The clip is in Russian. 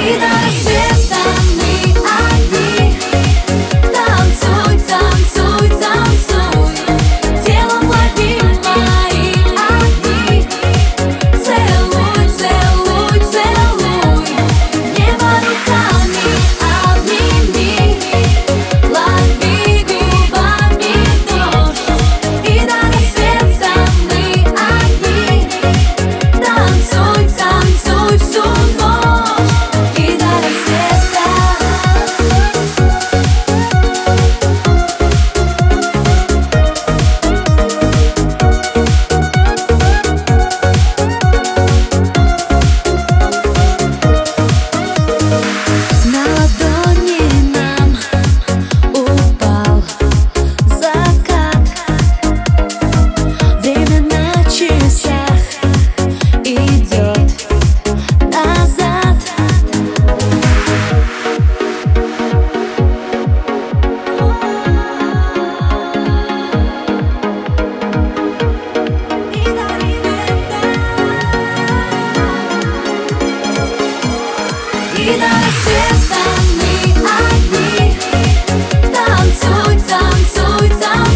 И до рассвета мы одни. Танцуй, танцуй, танцуй, телом лови мои огни. Целуй, целуй, целуй, небо руками обними. Лови губами дождь. И до рассвета мы одни. Танцуй, танцуй всю ночь. И до рассвета. На ладони нам упал закат. Время на часах идет назад. И до рассвета мы одни. Танцуй, танцуй, танцуй.